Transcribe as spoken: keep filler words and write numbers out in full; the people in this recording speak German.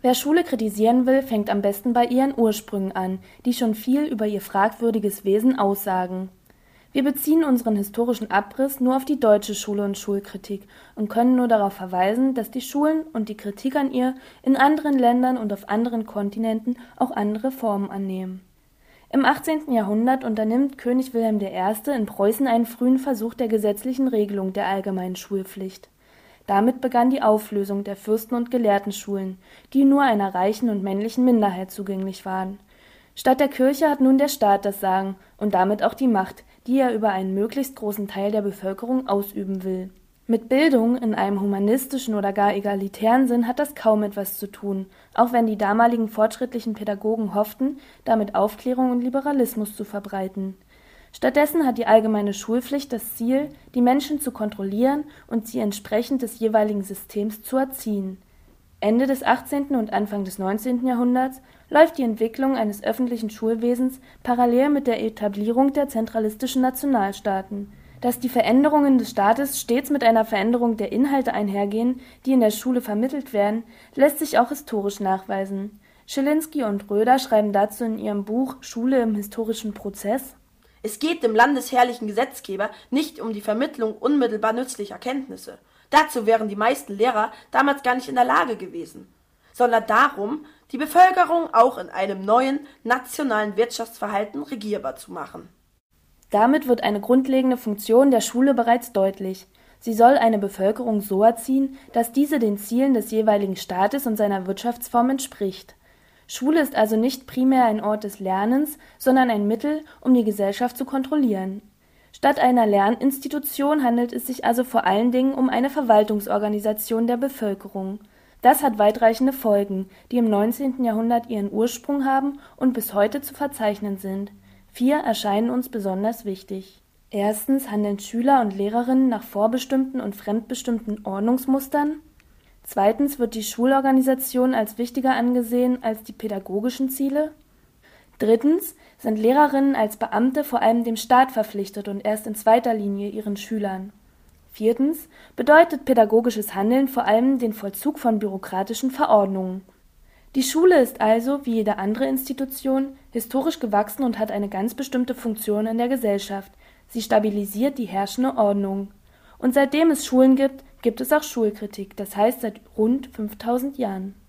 Wer Schule kritisieren will, fängt am besten bei ihren Ursprüngen an, die schon viel über ihr fragwürdiges Wesen aussagen. Wir beziehen unseren historischen Abriss nur auf die deutsche Schule und Schulkritik und können nur darauf verweisen, dass die Schulen und die Kritik an ihr in anderen Ländern und auf anderen Kontinenten auch andere Formen annehmen. Im achtzehnten Jahrhundert unternimmt König Wilhelm der Erste in Preußen einen frühen Versuch der gesetzlichen Regelung der allgemeinen Schulpflicht. Damit begann die Auflösung der Fürsten- und Gelehrtenschulen, die nur einer reichen und männlichen Minderheit zugänglich waren. Statt der Kirche hat nun der Staat das Sagen und damit auch die Macht, die er über einen möglichst großen Teil der Bevölkerung ausüben will. Mit Bildung in einem humanistischen oder gar egalitären Sinn hat das kaum etwas zu tun, auch wenn die damaligen fortschrittlichen Pädagogen hofften, damit Aufklärung und Liberalismus zu verbreiten. Stattdessen hat die allgemeine Schulpflicht das Ziel, die Menschen zu kontrollieren und sie entsprechend des jeweiligen Systems zu erziehen. Ende des achtzehnten und Anfang des neunzehnten Jahrhunderts läuft die Entwicklung eines öffentlichen Schulwesens parallel mit der Etablierung der zentralistischen Nationalstaaten. Dass die Veränderungen des Staates stets mit einer Veränderung der Inhalte einhergehen, die in der Schule vermittelt werden, lässt sich auch historisch nachweisen. Schilinski und Röder schreiben dazu in ihrem Buch Schule im historischen Prozess: Es geht dem landesherrlichen Gesetzgeber nicht um die Vermittlung unmittelbar nützlicher Kenntnisse. Dazu wären die meisten Lehrer damals gar nicht in der Lage gewesen, sondern darum, die Bevölkerung auch in einem neuen, nationalen Wirtschaftsverhalten regierbar zu machen. Damit wird eine grundlegende Funktion der Schule bereits deutlich. Sie soll eine Bevölkerung so erziehen, dass diese den Zielen des jeweiligen Staates und seiner Wirtschaftsform entspricht. Schule ist also nicht primär ein Ort des Lernens, sondern ein Mittel, um die Gesellschaft zu kontrollieren. Statt einer Lerninstitution handelt es sich also vor allen Dingen um eine Verwaltungsorganisation der Bevölkerung. Das hat weitreichende Folgen, die im neunzehnten Jahrhundert ihren Ursprung haben und bis heute zu verzeichnen sind. Vier erscheinen uns besonders wichtig. Erstens handeln Schüler und Lehrerinnen nach vorbestimmten und fremdbestimmten Ordnungsmustern. Zweitens wird die Schulorganisation als wichtiger angesehen als die pädagogischen Ziele. Drittens sind Lehrerinnen als Beamte vor allem dem Staat verpflichtet und erst in zweiter Linie ihren Schülern. Viertens bedeutet pädagogisches Handeln vor allem den Vollzug von bürokratischen Verordnungen. Die Schule ist also, wie jede andere Institution, historisch gewachsen und hat eine ganz bestimmte Funktion in der Gesellschaft. Sie stabilisiert die herrschende Ordnung. Und seitdem es Schulen gibt, gibt es auch Schulkritik, das heißt seit rund fünftausend Jahren.